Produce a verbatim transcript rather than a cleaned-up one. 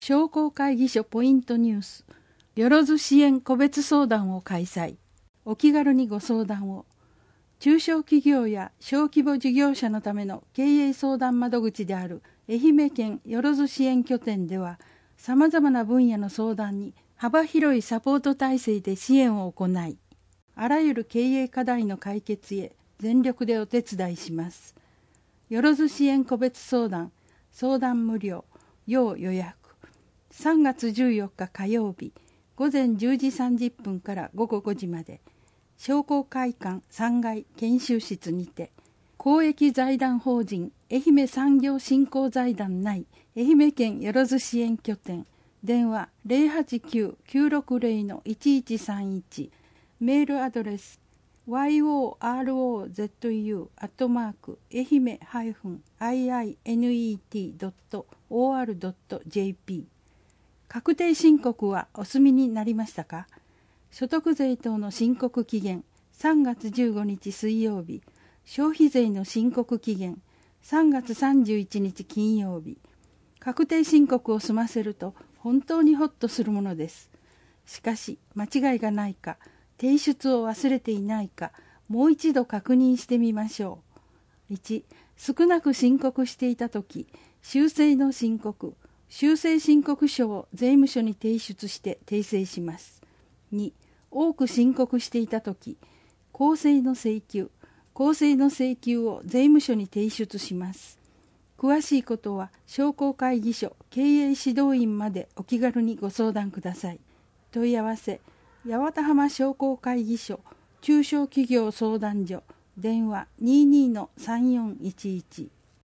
商工会議所ポイントニュース、よろず支援個別相談を開催。お気軽にご相談を。中小企業や小規模事業者のための経営相談窓口である愛媛県よろず支援拠点では、さまざまな分野の相談に幅広いサポート体制で支援を行い、あらゆる経営課題の解決へ全力でお手伝いします。よろず支援個別相談、相談無料、要予約。さんがつじゅうよっか火曜日、午前じゅうじさんじゅっぷんから午後ごじまで、商工会館さんがい研修室にて、公益財団法人愛媛産業振興財団内愛媛県よろず支援拠点、電話 ゼロはちきゅう きゅうろくゼロ のいちいちさんいち、メールアドレス ワイオーアールオーゼットユー アットマーク愛媛 アイアイエヌイーティー ドット オーアール ドット ジェーピー。 確定申告はお済みになりましたか？所得税等の申告期限さんがつじゅうごにち水曜日、消費税の申告期限さんがつさんじゅういちにち金曜日。確定申告を済ませると本当にホッとするものです。しかし間違いがないか、提出を忘れていないか、もう一度確認してみましょう。いち、少なく申告していたとき、修正の申告、修正申告書を税務署に提出して訂正します。に、多く申告していたとき、公正の請求、公正の請求を税務署に提出します。詳しいことは商工会議所経営指導員までお気軽にご相談ください。問い合わせ、八幡浜商工会議所中小企業相談所、電話 にじゅうにのさんよんいちいち。